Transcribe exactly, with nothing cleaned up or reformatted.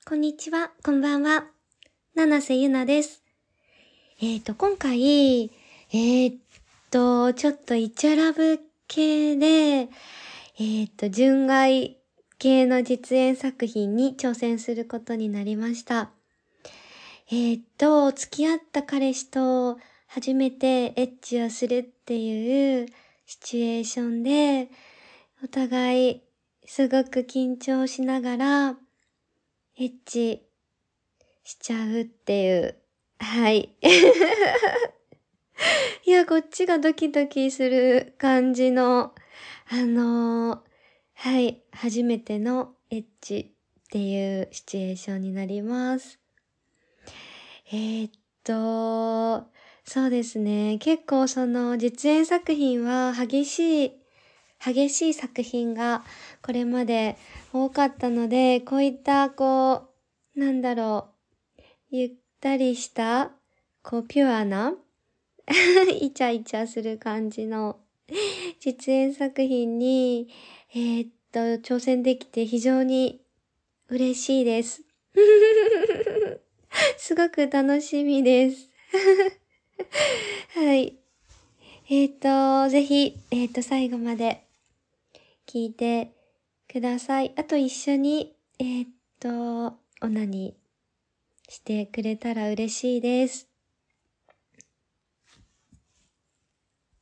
こんにちは、こんばんは。七瀬ゆなです。えっと、今回、えっと、ちょっとイチャラブ系で、えっと、純愛系の実演作品に挑戦することになりました。えっと、付き合った彼氏と初めてエッチをするっていうシチュエーションで、お互いすごく緊張しながら、エッチしちゃうっていう。はい。いや、こっちがドキドキする感じの、あのー、はい、初めてのエッチっていうシチュエーションになります。えー、っと、そうですね。結構その実演作品は激しい、激しい作品がこれまで多かったので、こういったこう、なんだろう、ゆったりした、こうピュアな、イチャイチャする感じの実演作品に、えーっと、挑戦できて非常に嬉しいです。すごく楽しみです。はい。えっ、と、ぜひ、えっ、と、最後まで聞いてください。あと一緒に、えっ、と、オナニーしてくれたら嬉しいです。